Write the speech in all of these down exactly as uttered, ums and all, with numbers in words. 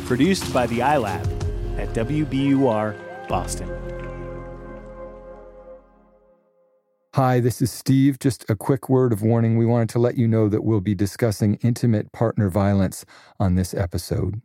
Produced by the iLab at W B U R Boston. Hi, this is Steve. Just a quick word of warning. We wanted to let you know that we'll be discussing intimate partner violence on this episode.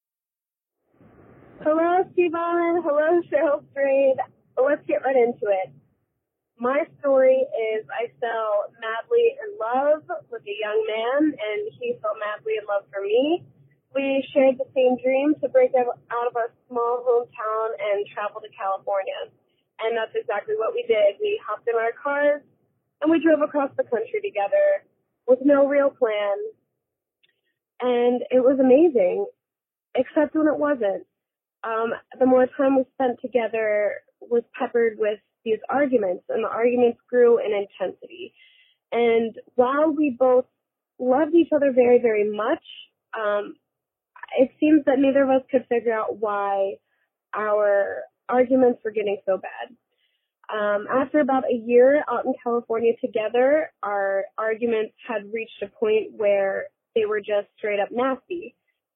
Hello, Steve Allen. Hello, Cheryl Strayed. Let's get right into it. My story is I fell madly in love with a young man, and he fell madly in love for me. We shared the same dream to break out of our small hometown and travel to California. And that's exactly what we did. We hopped in our cars, and we drove across the country together with no real plan. And it was amazing, except when it wasn't. Um, the more time we spent together was peppered with these arguments, and the arguments grew in intensity. And while we both loved each other very, very much, um, it seems that neither of us could figure out why our arguments were getting so bad. Um, after about a year out in California together, our arguments had reached a point where they were just straight up nasty.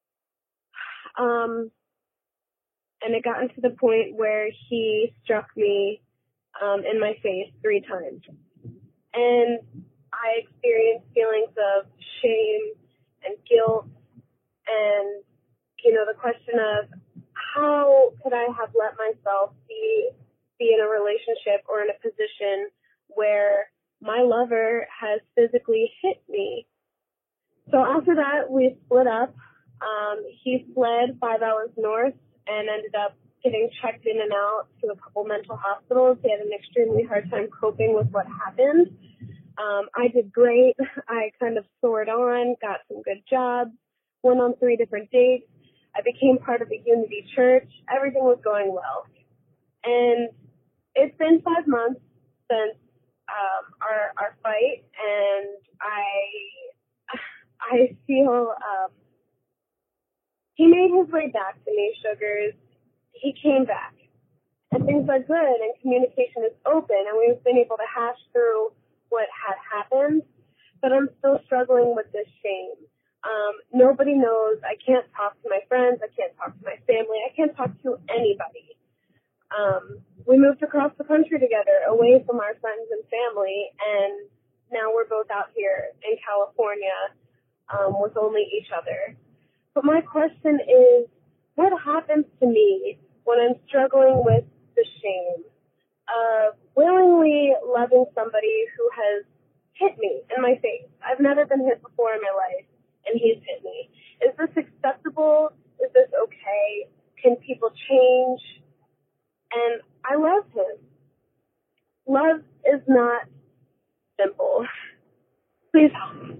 Um, and it got to the point where he struck me um, in my face three times. And I experienced feelings of shame and guilt and, you know, the question of how could I have let myself be be in a relationship or in a position where my lover has physically hit me. So after that, we split up. Um, he fled five hours north and ended up getting checked in and out to a couple mental hospitals. He had an extremely hard time coping with what happened. Um, I did great. I kind of soared on, got some good jobs, went on three different dates. I became part of a Unity church. Everything was going well. And it's been five months since um, our our fight, and I I feel um, he made his way back to me, Sugars. He came back. And things are good, and communication is open, and we've been able to hash through what had happened, but I'm still struggling with this shame. Um, nobody knows. I can't talk to my friends. I can't talk to my family. I can't talk to anybody. Um, we moved across the country together, away from our friends and family, and now we're both out here in California um, with only each other. But my question is, what happens to me when I'm struggling with the shame of willingly loving somebody who has hit me in my face? I've never been hit before in my life, and he's hit me. Is this acceptable? Is this okay? Can people change? And I love him. Love is not simple. Please help me.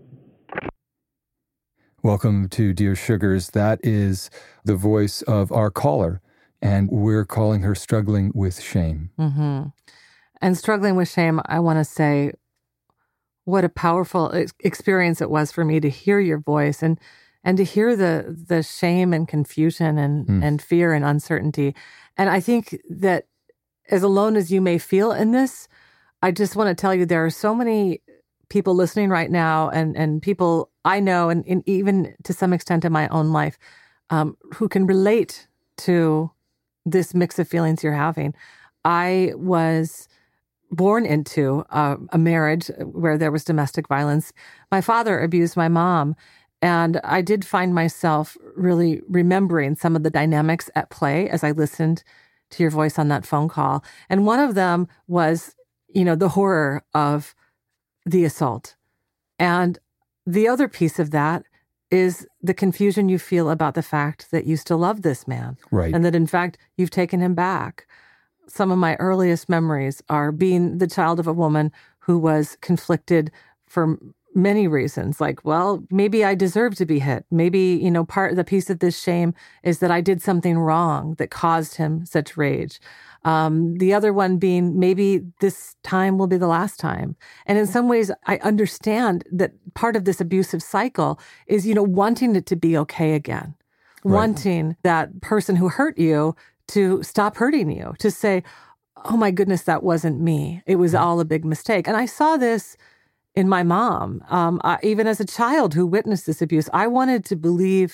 Welcome to Dear Sugars. That is the voice of our caller, and we're calling her Struggling with Shame. Mm-hmm. And struggling with shame, I want to say what a powerful ex- experience it was for me to hear your voice and and to hear the the shame and confusion and, mm. and fear and uncertainty. And I think that as alone as you may feel in this, I just want to tell you there are so many people listening right now and, and people I know and, and even to some extent in my own life um, who can relate to this mix of feelings you're having. I was born into uh, a marriage where there was domestic violence. My father abused my mom, and I did find myself really remembering some of the dynamics at play as I listened to your voice on that phone call. And one of them was, you know, the horror of the assault. And the other piece of that is the confusion you feel about the fact that you still love this man. Right. And that, in fact, you've taken him back. Some of my earliest memories are being the child of a woman who was conflicted for many reasons. Like, well, maybe I deserve to be hit. Maybe, you know, part of the piece of this shame is that I did something wrong that caused him such rage. Um, the other one being maybe this time will be the last time. And in some ways, I understand that part of this abusive cycle is, you know, wanting it to be okay again, right. Wanting that person who hurt you to stop hurting you, to say, oh my goodness, that wasn't me. It was all a big mistake. And I saw this in my mom, um, I, even as a child who witnessed this abuse. I wanted to believe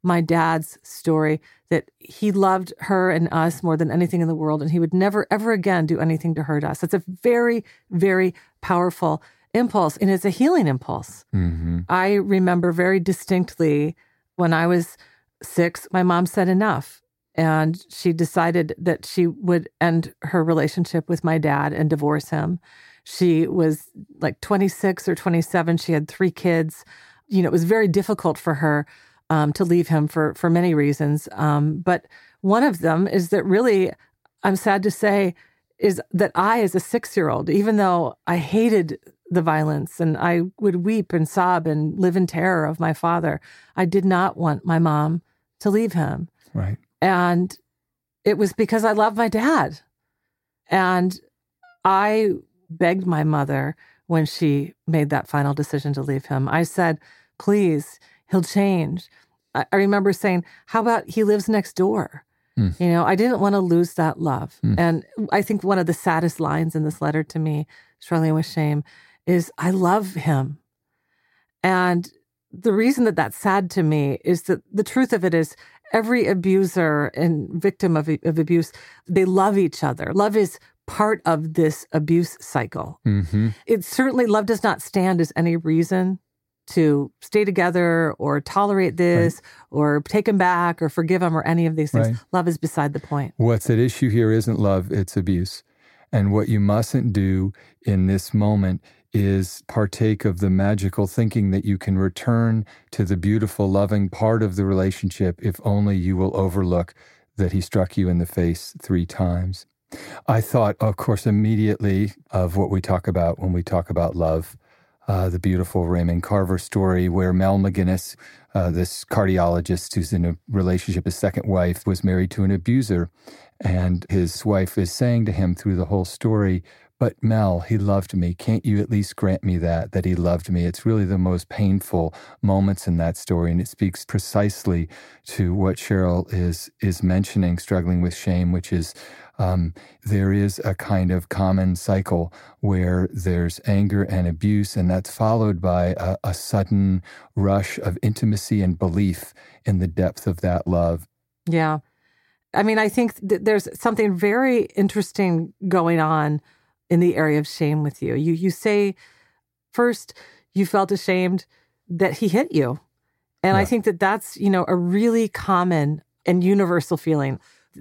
my dad's story, that he loved her and us more than anything in the world, and he would never, ever again do anything to hurt us. It's a very, very powerful impulse, and it's a healing impulse. Mm-hmm. I remember very distinctly when I was six, my mom said enough, and she decided that she would end her relationship with my dad and divorce him. She was like twenty-six or twenty-seven. She had three kids. You know, it was very difficult for her um, to leave him for, for many reasons. Um, but one of them is that really, I'm sad to say, is that I, as a six-year-old, even though I hated the violence and I would weep and sob and live in terror of my father, I did not want my mom to leave him. Right. And it was because I loved my dad. And I begged my mother when she made that final decision to leave him. I said, please, he'll change. I, I remember saying, how about he lives next door? Mm. You know, I didn't want to lose that love. Mm. And I think one of the saddest lines in this letter to me, Struggling with Shame, is I love him. And the reason that that's sad to me is that the truth of it is every abuser and victim of, of abuse, they love each other. Love is part of this abuse cycle. Mm-hmm. It certainly, love does not stand as any reason to stay together or tolerate this, right, or take him back or forgive him or any of these things. Right. Love is beside the point. What's at issue here isn't love, it's abuse. And what you mustn't do in this moment is partake of the magical thinking that you can return to the beautiful, loving part of the relationship if only you will overlook that he struck you in the face three times. I thought, of course, immediately of what we talk about when we talk about love, uh, the beautiful Raymond Carver story where Mel McGinnis, uh, this cardiologist who's in a relationship, his second wife, was married to an abuser. And his wife is saying to him through the whole story, but Mel, he loved me. Can't you at least grant me that, that he loved me? It's really the most painful moments in that story. And it speaks precisely to what Cheryl is is mentioning, Struggling with Shame, which is um, there is a kind of common cycle where there's anger and abuse, and that's followed by a, a sudden rush of intimacy and belief in the depth of that love. Yeah. I mean, I think that there's something very interesting going on in the area of shame with you. You you say, first, you felt ashamed that he hit you. And yeah. I think that that's, you know, a really common and universal feeling.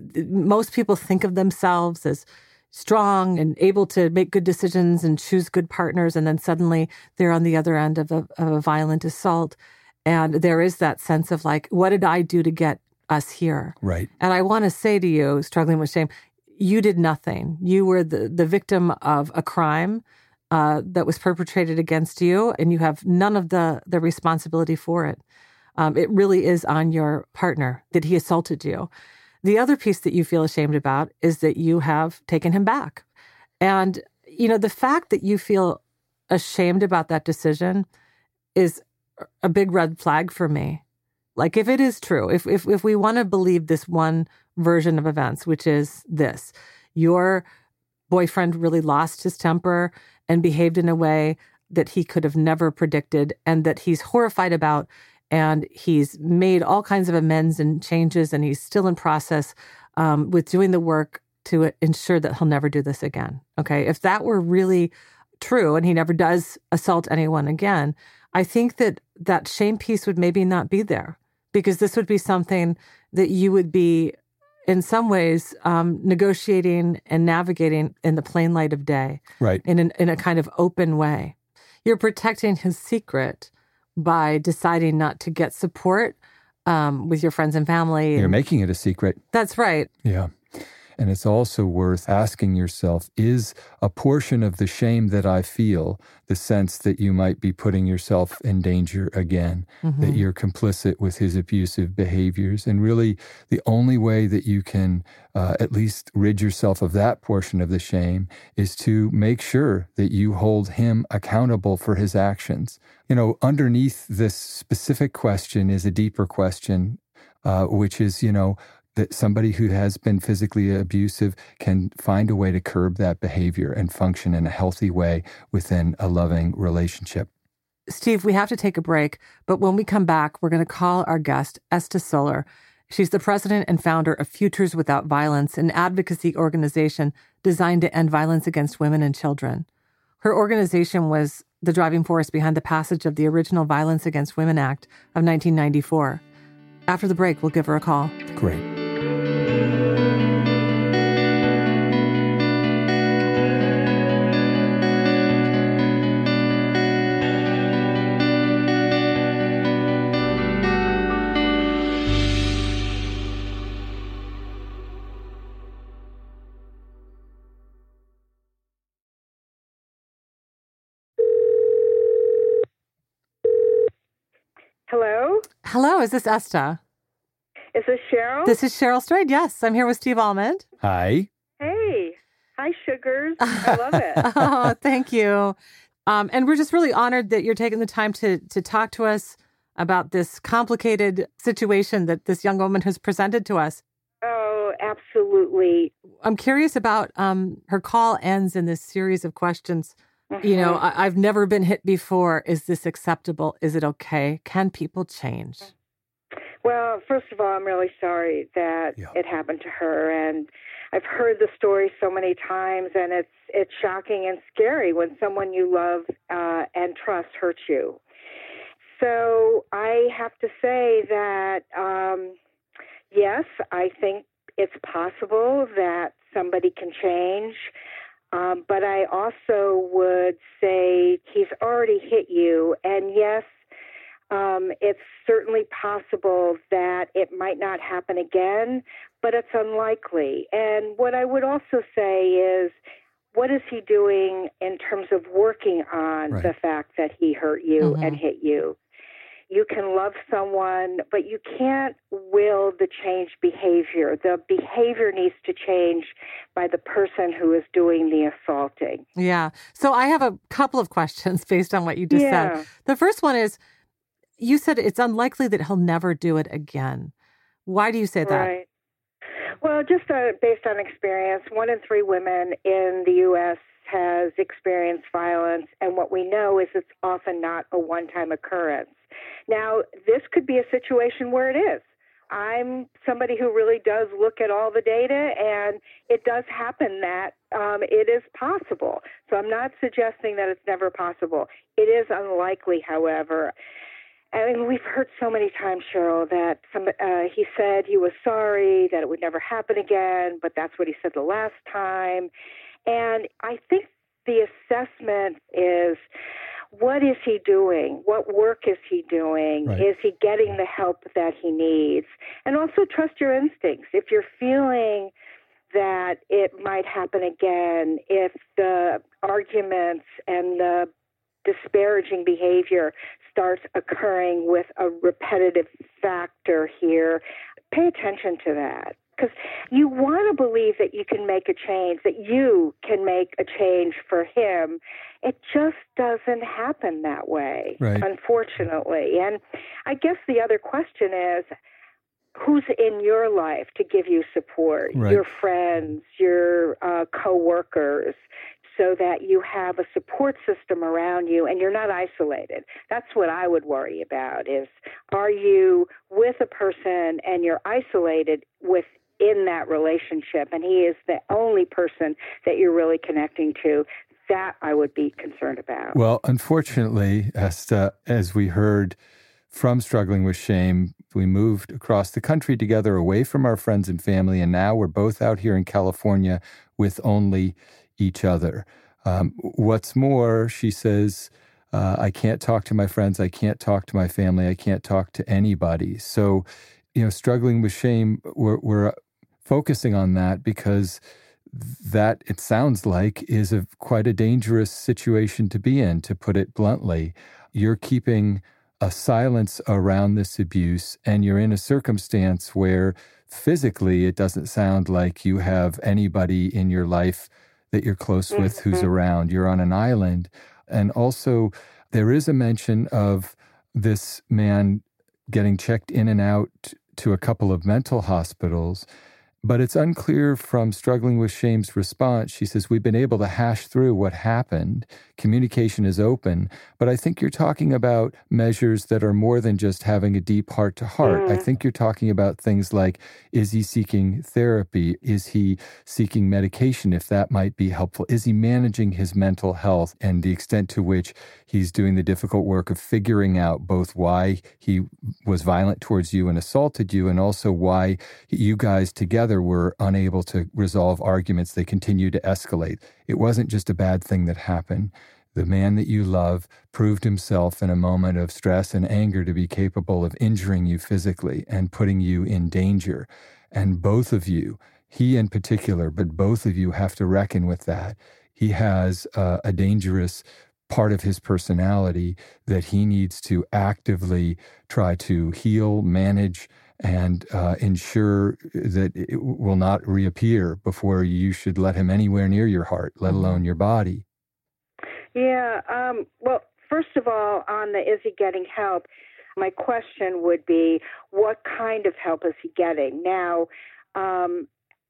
Most people think of themselves as strong and able to make good decisions and choose good partners. And then suddenly they're on the other end of a, of a violent assault. And there is that sense of like, what did I do to get us here? Right. And I want to say to you, Struggling with Shame, you did nothing. You were the, the victim of a crime uh, that was perpetrated against you, and you have none of the, the responsibility for it. Um, it really is on your partner that he assaulted you. The other piece that you feel ashamed about is that you have taken him back. And, you know, the fact that you feel ashamed about that decision is a big red flag for me. Like, if it is true, if if if we want to believe this one version of events, which is this, your boyfriend really lost his temper and behaved in a way that he could have never predicted and that he's horrified about, and he's made all kinds of amends and changes, and he's still in process um, with doing the work to ensure that he'll never do this again. Okay, if that were really true and he never does assault anyone again, I think that that shame piece would maybe not be there, because this would be something that you would be, in some ways, um, negotiating and navigating in the plain light of day, right? In an, in a kind of open way. You're protecting his secret by deciding not to get support um, with your friends and family. You're and, making it a secret. That's right. Yeah. And it's also worth asking yourself, is a portion of the shame that I feel the sense that you might be putting yourself in danger again, mm-hmm. that you're complicit with his abusive behaviors? And really, the only way that you can uh, at least rid yourself of that portion of the shame is to make sure that you hold him accountable for his actions. You know, underneath this specific question is a deeper question, uh, which is, you know, that somebody who has been physically abusive can find a way to curb that behavior and function in a healthy way within a loving relationship. Steve, we have to take a break, but when we come back, we're going to call our guest, Esta Soler. She's the president and founder of Futures Without Violence, an advocacy organization designed to end violence against women and children. Her organization was the driving force behind the passage of the original Violence Against Women Act of nineteen ninety-four. After the break, we'll give her a call. Great. Hello? Hello, is this Esta? Is this Cheryl? This is Cheryl Strayed. Yes, I'm here with Steve Almond. Hi. Hey. Hi, Sugars. I love it. Oh, thank you. Um, and we're just really honored that you're taking the time to to talk to us about this complicated situation that this young woman has presented to us. Oh, absolutely. I'm curious about um, her call ends in this series of questions. Mm-hmm. You know, I, I've never been hit before. Is this acceptable? Is it okay? Can people change? Well, first of all, I'm really sorry that yeah. it happened to her. And I've heard the story so many times, and it's it's shocking and scary when someone you love uh, and trust hurts you. So I have to say that, um, yes, I think it's possible that somebody can change. Um, but I also would say he's already hit you. And yes, um, it's certainly possible that it might not happen again, but it's unlikely. And what I would also say is, what is he doing in terms of working on right. the fact that he hurt you Mm-hmm. and hit you? You can love someone, but you can't will the changed behavior. The behavior needs to change by the person who is doing the assaulting. Yeah. So I have a couple of questions based on what you just Yeah. said. The first one is, you said it's unlikely that he'll never do it again. Why do you say that? Right. Well, just uh, based on experience, one in three women in the U S has experienced violence, and what we know is it's often not a one-time occurrence. Now, this could be a situation where it is. I'm somebody who really does look at all the data, and it does happen that um, it is possible. So I'm not suggesting that it's never possible. It is unlikely, however. I mean, we've heard so many times, Cheryl, that some, uh, he said he was sorry, that it would never happen again, but that's what he said the last time. And I think the assessment is, what is he doing? What work is he doing? Right. Is he getting the help that he needs? And also trust your instincts. If you're feeling that it might happen again, if the arguments and the disparaging behavior starts occurring with a repetitive factor here, pay attention to that. Because you want to believe that you can make a change, that you can make a change for him. It just doesn't happen that way, right. unfortunately. And I guess the other question is, who's in your life to give you support? Right. Your friends, your uh, coworkers, so that you have a support system around you and you're not isolated. That's what I would worry about is, are you with a person and you're isolated within that relationship and he is the only person that you're really connecting to? That I would be concerned about. Well, unfortunately, Esta, as we heard from Struggling with Shame, we moved across the country together away from our friends and family, and now we're both out here in California with only each other. Um, what's more, she says, uh, I can't talk to my friends, I can't talk to my family, I can't talk to anybody. So, you know, Struggling with Shame, we're, we're focusing on that because that, it sounds like, is a quite a dangerous situation to be in, to put it bluntly. You're keeping a silence around this abuse, and you're in a circumstance where physically it doesn't sound like you have anybody in your life that you're close with who's Mm-hmm. around. You're on an island. And also, there is a mention of this man getting checked in and out to a couple of mental hospitals. But it's unclear from Struggling with Shame's response. She says, we've been able to hash through what happened. Communication is open. But I think you're talking about measures that are more than just having a deep heart to heart. Mm. I think you're talking about things like, is he seeking therapy? Is he seeking medication, if that might be helpful? Is he managing his mental health and the extent to which he's doing the difficult work of figuring out both why he was violent towards you and assaulted you, and also why you guys together were unable to resolve arguments. They continued to escalate. It wasn't just a bad thing that happened. The man that you love proved himself in a moment of stress and anger to be capable of injuring you physically and putting you in danger. And both of you, he in particular, but both of you have to reckon with that. He has uh, a dangerous part of his personality that he needs to actively try to heal, manage, and uh, ensure that it will not reappear before you should let him anywhere near your heart, let alone your body. Yeah. Um, well, first of all, on the is he getting help, my question would be, what kind of help is he getting? Now, um,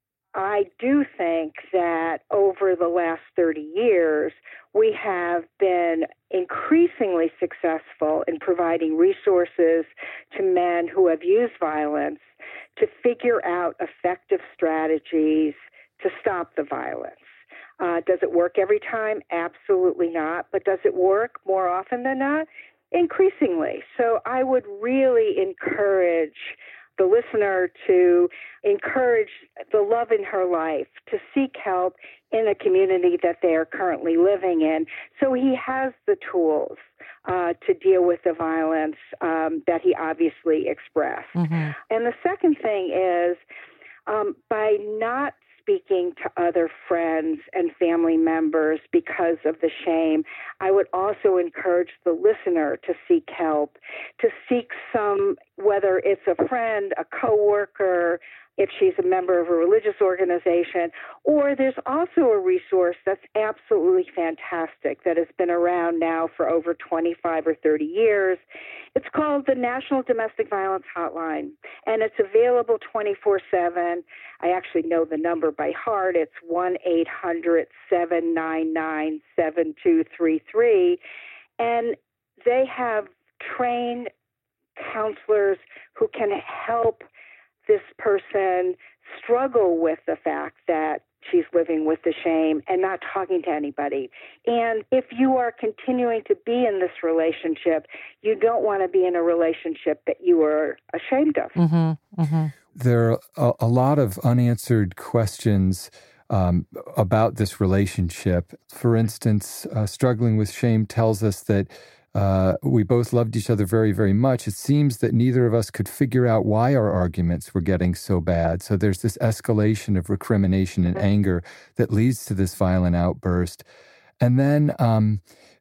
I do think that over the last thirty years, we have been increasingly successful in providing resources to men who have used violence to figure out effective strategies to stop the violence. Uh, does it work every time? Absolutely not. But does it work more often than not? Increasingly. So I would really encourage the listener to encourage the love in her life to seek help in a community that they are currently living in. So he has the tools uh, to deal with the violence um, that he obviously expressed. Mm-hmm. And the second thing is, um, by not speaking to other friends and family members because of the shame, I would also encourage the listener to seek help, to seek some, whether it's a friend, a coworker, if she's a member of a religious organization, or there's also a resource that's absolutely fantastic that has been around now for over twenty-five or thirty years. It's called the National Domestic Violence Hotline, and it's available twenty-four seven. I actually know the number by heart. It's one eight hundred seven nine nine seven two three three, and they have trained counselors who can help this person struggle with the fact that she's living with the shame and not talking to anybody. And if you are continuing to be in this relationship, you don't want to be in a relationship that you are ashamed of. Mm-hmm, mm-hmm. There are a, a lot of unanswered questions um, about this relationship. For instance, uh, Struggling with Shame tells us that Uh, we both loved each other very, very much. It seems that neither of us could figure out why our arguments were getting so bad. So there's this escalation of recrimination and anger that leads to this violent outburst. And then um,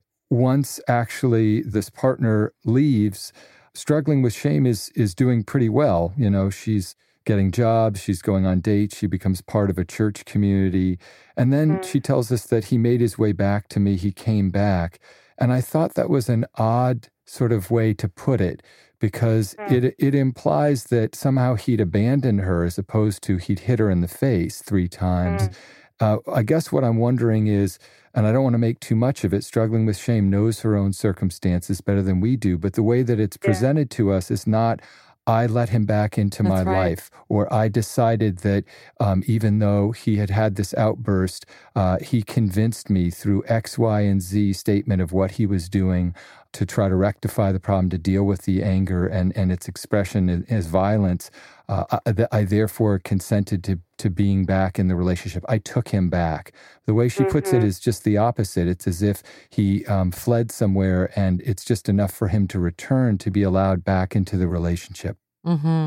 once actually this partner leaves, Struggling with Shame is is doing pretty well. You know, she's getting jobs, she's going on dates, she becomes part of a church community. And then mm. she tells us that he made his way back to me, he came back. And I thought that was an odd sort of way to put it, because mm. it it implies that somehow he'd abandoned her as opposed to he'd hit her in the face three times. Mm. Uh, I guess what I'm wondering is, and I don't want to make too much of it, Struggling with Shame knows her own circumstances better than we do, but the way that it's presented yeah. to us is not, I let him back into That's my right. life, or I decided that um, even though he had had this outburst, uh, he convinced me through X, Y, and Z statement of what he was doing to try to rectify the problem, to deal with the anger and, and its expression as violence. Uh, I, I therefore consented to, to being back in the relationship. I took him back. The way she mm-hmm. puts it is just the opposite. It's as if he um, fled somewhere and it's just enough for him to return to be allowed back into the relationship. Mm-hmm.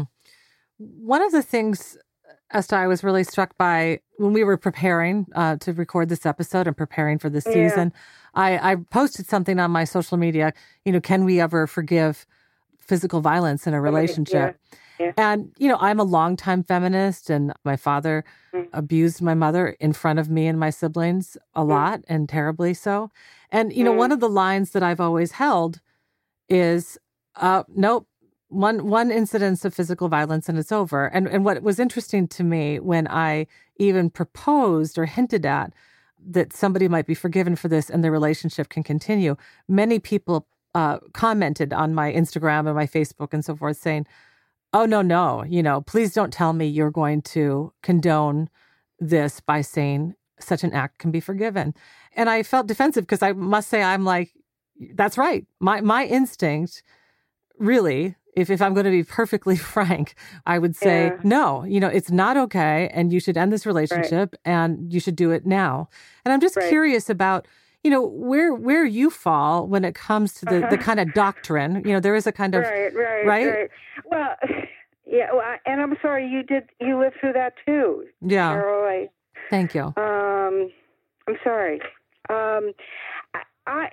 One of the things, Esther, I was really struck by when we were preparing uh, to record this episode and preparing for this yeah. season, I, I posted something on my social media, you know, can we ever forgive physical violence in a relationship? Yeah. Yeah. And, you know, I'm a longtime feminist, and my father mm. abused my mother in front of me and my siblings a mm. lot, and terribly so. And, you mm. know, one of the lines that I've always held is, uh, nope, one one incidence of physical violence and it's over. And and what was interesting to me when I even proposed or hinted at that somebody might be forgiven for this and the relationship can continue, many people uh, commented on my Instagram and my Facebook and so forth saying, oh, no, no, you know, please don't tell me you're going to condone this by saying such an act can be forgiven. And I felt defensive because I must say, I'm like, that's right. My my instinct, really, if, if I'm going to be perfectly frank, I would say, yeah. no, you know, it's not okay. And you should end this relationship right. and you should do it now. And I'm just right. curious about, you know, where where you fall when it comes to the, uh-huh. the kind of doctrine. You know, there is a kind of, right, right, right? right. Well, yeah, well, I, and I'm sorry, you did, you lived through that too. Yeah. Carol, I, Thank you. Um, I'm sorry. Um, I,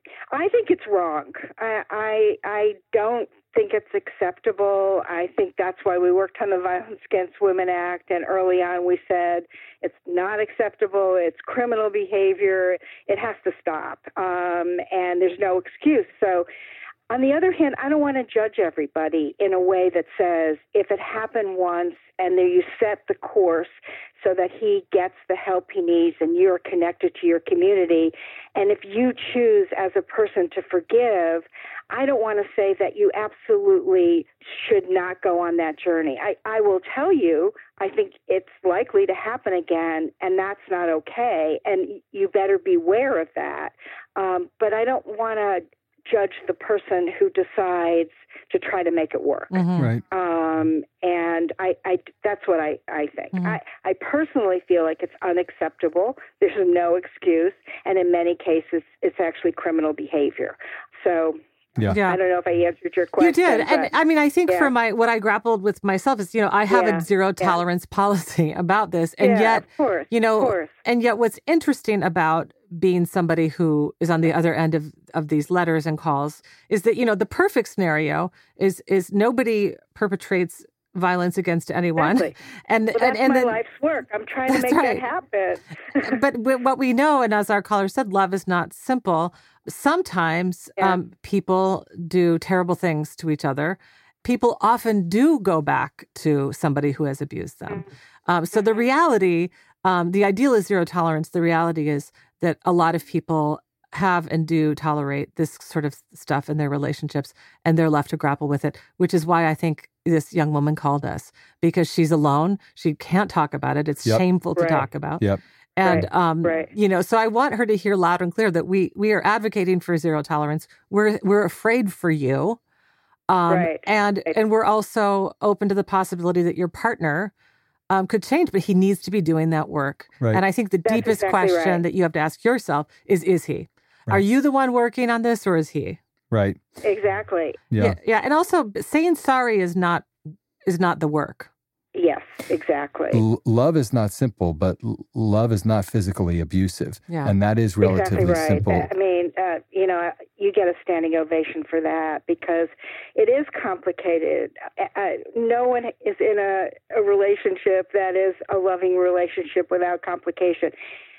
I think it's wrong. I, I, I don't think it's acceptable. I think that's why we worked on the Violence Against Women Act, and early on we said it's not acceptable. It's criminal behavior. It has to stop, um, and there's no excuse. So, on the other hand, I don't want to judge everybody in a way that says if it happened once and then you set the course so that he gets the help he needs and you're connected to your community, and if you choose as a person to forgive, I don't want to say that you absolutely should not go on that journey. I, I will tell you, I think it's likely to happen again, and that's not okay, and you better beware of that. Um, but I don't want to judge the person who decides to try to make it work. Mm-hmm. Right. Um, and I, I, that's what I, I think. Mm-hmm. I, I personally feel like it's unacceptable. There's no excuse. And in many cases, it's actually criminal behavior. So yeah. yeah. I don't know if I answered your question. You did. But, and I mean, I think yeah. for my, what I grappled with myself is, you know, I have yeah. a zero tolerance yeah. policy about this. And yeah, yet, of course, you know, of course. and yet what's interesting about being somebody who is on the other end of, of these letters and calls is that, you know, the perfect scenario is, is nobody perpetrates violence against anyone. Exactly. And, well, that's and, and my then, life's work. I'm trying to make right. that happen. But what we know, and as our caller said, love is not simple. Sometimes yeah. um, people do terrible things to each other. People often do go back to somebody who has abused them. Mm-hmm. Um, so the reality, um, the ideal is zero tolerance. The reality is that a lot of people have and do tolerate this sort of stuff in their relationships, and they're left to grapple with it, which is why I think this young woman called us, because she's alone. She can't talk about it. It's yep. shameful to right. talk about. Yep. And, right. um, right. you know, so I want her to hear loud and clear that we we are advocating for zero tolerance. We're we're afraid for you. Um, right. And right. and we're also open to the possibility that your partner um, could change, but he needs to be doing that work. Right. And I think the That's deepest exactly question right. that you have to ask yourself is, is he? Right. Are you the one working on this, or is he? Right. Exactly. Yeah. yeah. Yeah. And also saying sorry is not is not the work. Yes, exactly. L- love is not simple, but l- love is not physically abusive. Yeah. And that is relatively exactly right. simple. I mean, uh, you know, you get a standing ovation for that because it is complicated. Uh, no one is in a, a relationship that is a loving relationship without complication.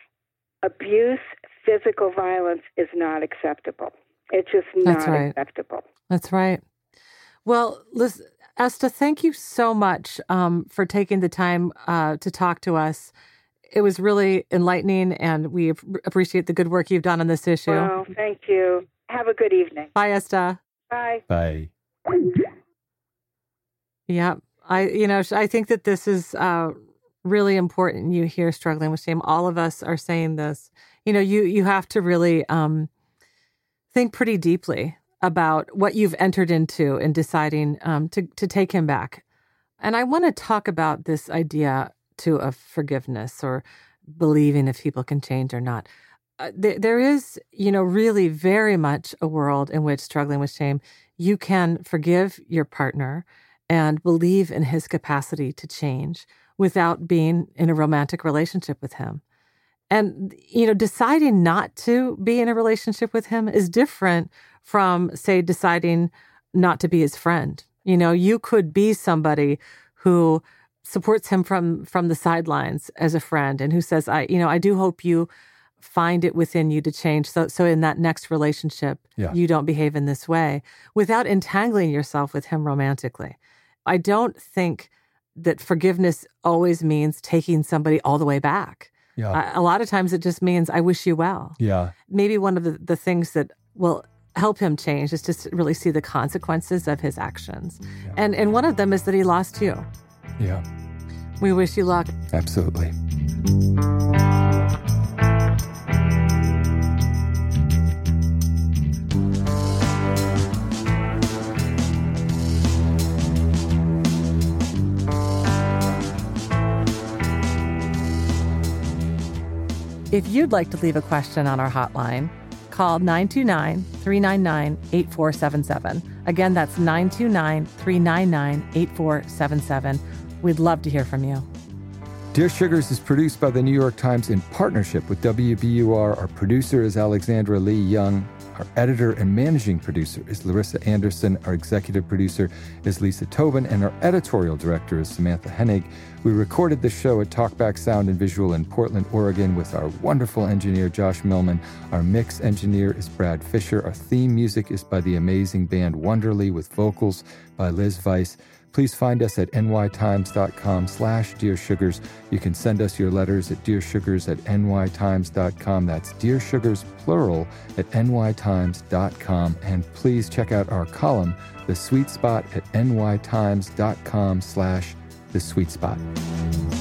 Abuse, physical violence is not acceptable. It's just not That's right. acceptable. That's right. Well, Liz, Esta, thank you so much um, for taking the time uh, to talk to us. It was really enlightening, and we ap- appreciate the good work you've done on this issue. Well, thank you. Have a good evening. Bye, Esta. Bye. Bye. Yeah, I, you know, I think that this is uh, really important. You hear struggling with shame. All of us are saying this. You know, you you have to really um, think pretty deeply about what you've entered into in deciding um, to to take him back. And I want to talk about this idea too of forgiveness or believing if people can change or not. Uh, th- there is, you know, really very much a world in which struggling with shame, you can forgive your partner and believe in his capacity to change without being in a romantic relationship with him. And, you know, deciding not to be in a relationship with him is different from, say, deciding not to be his friend. You know, you could be somebody who supports him from from the sidelines as a friend and who says, I, you know, I do hope you find it within you to change. So, so in that next relationship, yeah. you don't behave in this way without entangling yourself with him romantically. I don't think that forgiveness always means taking somebody all the way back. Yeah. I, a lot of times it just means, I wish you well. Yeah. Maybe one of the, the things that will help him change is just to really see the consequences of his actions. Yeah. And, and one of them is that he lost you. Yeah. We wish you luck. Absolutely. If you'd like to leave a question on our hotline, call nine two nine, three nine nine, eight four seven seven. Again, that's nine two nine, three nine nine, eight four seven seven. We'd love to hear from you. Dear Sugars is produced by the New York Times in partnership with W B U R. Our producer is Alexandra Lee Young. Our editor and managing producer is Larissa Anderson. Our executive producer is Lisa Tobin. And our editorial director is Samantha Hennig. We recorded the show at Talkback Sound and Visual in Portland, Oregon with our wonderful engineer, Josh Millman. Our mix engineer is Brad Fisher. Our theme music is by the amazing band Wonderly with vocals by Liz Weiss. Please find us at nytimes.com slash Dear Sugars. You can send us your letters at dearsugars at nytimes dot com. That's Dear Sugars, plural, at nytimes dot com. And please check out our column, The Sweet Spot, at nytimes.com slash The Sweet Spot.